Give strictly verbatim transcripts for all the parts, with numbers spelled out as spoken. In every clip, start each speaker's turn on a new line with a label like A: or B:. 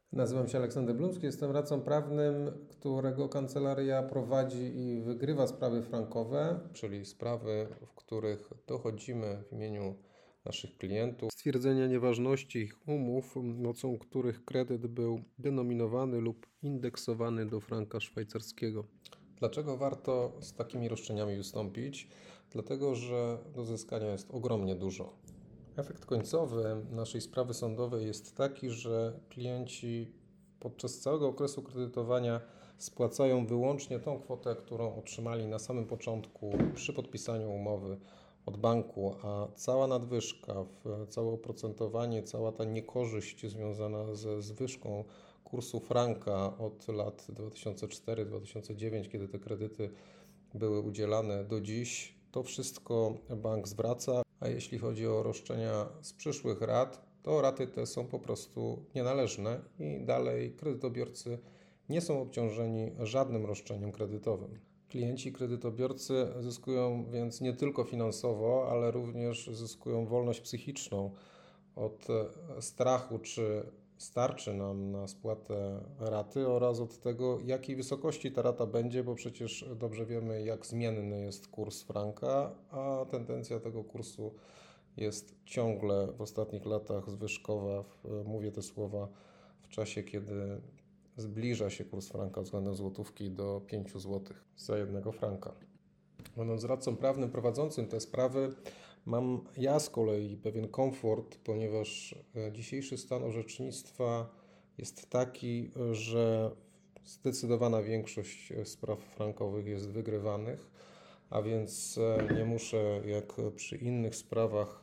A: Nazywam się Aleksander Blumski, jestem radcą prawnym, którego kancelaria prowadzi i wygrywa sprawy frankowe, czyli sprawy, w których dochodzimy w imieniu naszych klientów stwierdzenia nieważności ich umów, mocą których kredyt był denominowany lub indeksowany do franka szwajcarskiego. Dlaczego warto z takimi roszczeniami wystąpić? Dlatego, że do zyskania jest ogromnie dużo. Efekt końcowy naszej sprawy sądowej jest taki, że klienci podczas całego okresu kredytowania spłacają wyłącznie tą kwotę, którą otrzymali na samym początku przy podpisaniu umowy od banku, a cała nadwyżka, całe oprocentowanie, cała ta niekorzyść związana ze zwyżką kursu franka od lat dwa tysiące czwarty do dwa tysiące dziewiątego, kiedy te kredyty były udzielane do dziś, to wszystko bank zwraca. A jeśli chodzi o roszczenia z przyszłych rat, to raty te są po prostu nienależne i dalej kredytobiorcy nie są obciążeni żadnym roszczeniem kredytowym. Klienci kredytobiorcy zyskują więc nie tylko finansowo, ale również zyskują wolność psychiczną od strachu, czy starczy nam na spłatę raty oraz od tego, jakiej wysokości ta rata będzie, bo przecież dobrze wiemy, jak zmienny jest kurs franka, a tendencja tego kursu jest ciągle w ostatnich latach zwyżkowa. Mówię te słowa w czasie, kiedy zbliża się kurs franka względem złotówki do pięciu złotych za jednego franka. Będąc radcą prawnym prowadzącym te sprawy, mam ja z kolei pewien komfort, ponieważ dzisiejszy stan orzecznictwa jest taki, że zdecydowana większość spraw frankowych jest wygrywanych, a więc nie muszę jak przy innych sprawach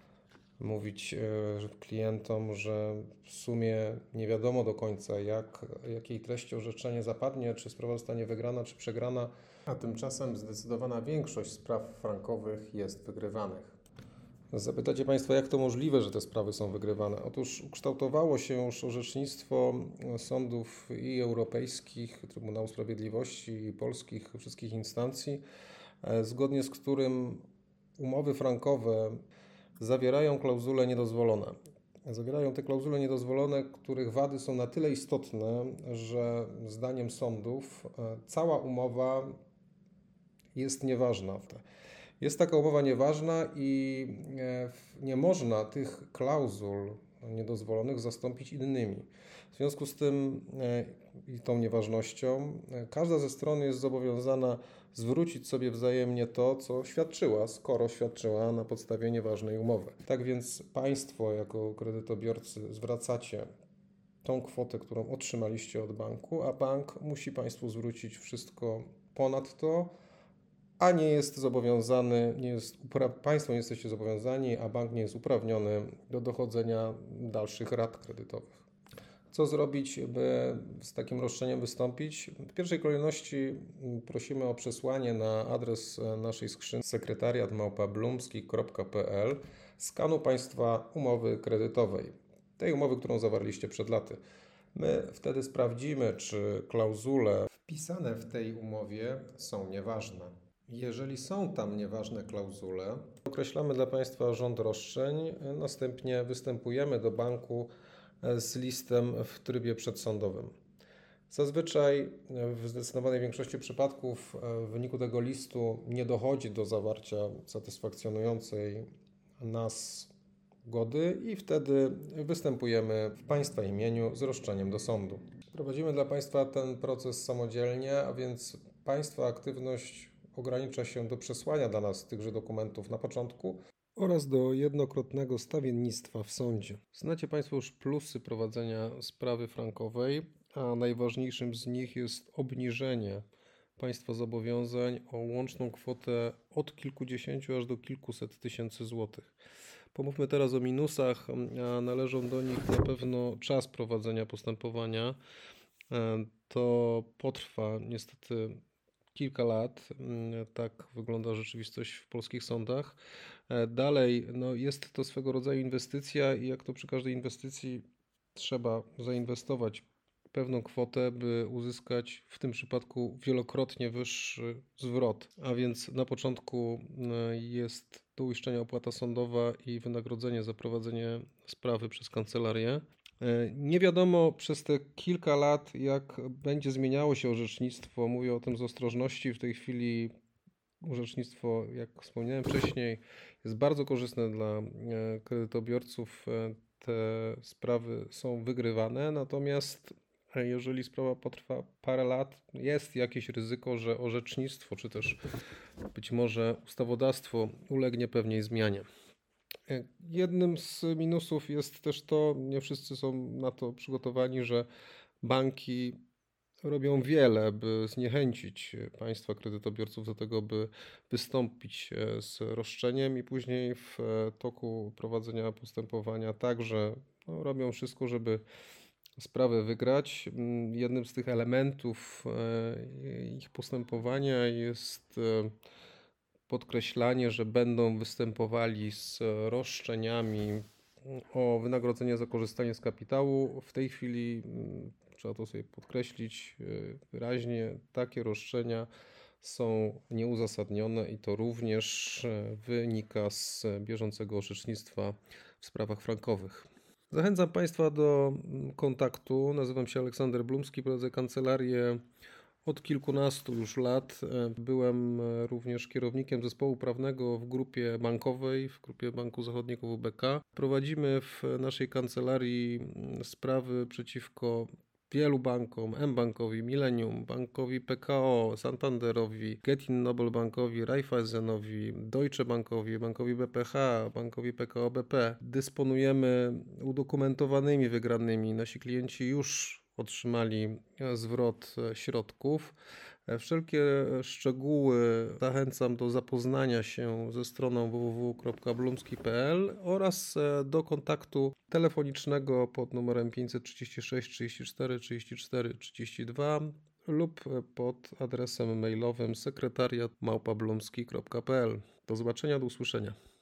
A: mówić klientom, że w sumie nie wiadomo do końca, jak, jakiej treści orzeczenie zapadnie, czy sprawa zostanie wygrana, czy przegrana, a tymczasem zdecydowana większość spraw frankowych jest wygrywanych. Zapytacie Państwo, jak to możliwe, że te sprawy są wygrywane? Otóż ukształtowało się już orzecznictwo sądów i europejskich, Trybunału Sprawiedliwości i polskich, wszystkich instancji, zgodnie z którym umowy frankowe zawierają klauzule niedozwolone. Zawierają te klauzule niedozwolone, których wady są na tyle istotne, że zdaniem sądów cała umowa jest nieważna. Jest taka umowa nieważna i nie można tych klauzul niedozwolonych zastąpić innymi. W związku z tym i tą nieważnością każda ze stron jest zobowiązana zwrócić sobie wzajemnie to, co świadczyła, skoro świadczyła na podstawie nieważnej umowy. Tak więc Państwo jako kredytobiorcy zwracacie tą kwotę, którą otrzymaliście od banku, a bank musi Państwu zwrócić wszystko ponad to, a nie jest zobowiązany, nie jest, Państwo nie jesteście zobowiązani, a bank nie jest uprawniony do dochodzenia dalszych rat kredytowych. Co zrobić, by z takim roszczeniem wystąpić? W pierwszej kolejności prosimy o przesłanie na adres naszej skrzynki sekretariat małpa blumski kropka p l skanu Państwa umowy kredytowej, tej umowy, którą zawarliście przed laty. My wtedy sprawdzimy, czy klauzule wpisane w tej umowie są nieważne. Jeżeli są tam nieważne klauzule, określamy dla Państwa rząd roszczeń, następnie występujemy do banku z listem w trybie przedsądowym. Zazwyczaj w zdecydowanej większości przypadków w wyniku tego listu nie dochodzi do zawarcia satysfakcjonującej nas zgody i wtedy występujemy w Państwa imieniu z roszczeniem do sądu. Prowadzimy dla Państwa ten proces samodzielnie, a więc Państwa aktywność ogranicza się do przesłania dla nas tychże dokumentów na początku oraz do jednokrotnego stawiennictwa w sądzie. Znacie Państwo już plusy prowadzenia sprawy frankowej, a najważniejszym z nich jest obniżenie Państwa zobowiązań o łączną kwotę od kilkudziesięciu aż do kilkuset tysięcy złotych. Pomówmy teraz o minusach, a należą do nich na pewno czas prowadzenia postępowania. To potrwa niestety kilka lat, tak wygląda rzeczywistość w polskich sądach. Dalej, no jest to swego rodzaju inwestycja i jak to przy każdej inwestycji trzeba zainwestować pewną kwotę, by uzyskać w tym przypadku wielokrotnie wyższy zwrot. A więc na początku jest do uiszczenia opłata sądowa i wynagrodzenie za prowadzenie sprawy przez kancelarię. Nie wiadomo przez te kilka lat, jak będzie zmieniało się orzecznictwo. Mówię o tym z ostrożności. W tej chwili orzecznictwo, jak wspomniałem wcześniej, jest bardzo korzystne dla kredytobiorców. Te sprawy są wygrywane, natomiast jeżeli sprawa potrwa parę lat, jest jakieś ryzyko, że orzecznictwo, czy też być może ustawodawstwo ulegnie pewnej zmianie. Jednym z minusów jest też to, nie wszyscy są na to przygotowani, że banki robią wiele, by zniechęcić państwa kredytobiorców do tego, by wystąpić z roszczeniem i później w toku prowadzenia postępowania także no, robią wszystko, żeby sprawę wygrać. Jednym z tych elementów ich postępowania jest podkreślanie, że będą występowali z roszczeniami o wynagrodzenie za korzystanie z kapitału. W tej chwili, trzeba to sobie podkreślić wyraźnie, takie roszczenia są nieuzasadnione i to również wynika z bieżącego orzecznictwa w sprawach frankowych. Zachęcam Państwa do kontaktu. Nazywam się Aleksander Blumski, prowadzę kancelarię od kilkunastu już lat. Byłem również kierownikiem zespołu prawnego w grupie bankowej, w grupie Banku Zachodniego W B K. Prowadzimy w naszej kancelarii sprawy przeciwko wielu bankom, mBankowi, Millennium, Bankowi P K O, Santanderowi, Getin Noble Bankowi, Raiffeisenowi, Deutsche Bankowi, Bankowi B P H, Bankowi P K O B P. Dysponujemy udokumentowanymi wygranymi. Nasi klienci już otrzymali zwrot środków. Wszelkie szczegóły zachęcam do zapoznania się ze stroną w w w kropka blumski kropka p l oraz do kontaktu telefonicznego pod numerem pięćset trzydzieści sześć trzydzieści cztery trzydzieści cztery trzydzieści dwa lub pod adresem mailowym sekretariat małpa blumski kropka p l. Do zobaczenia, do usłyszenia.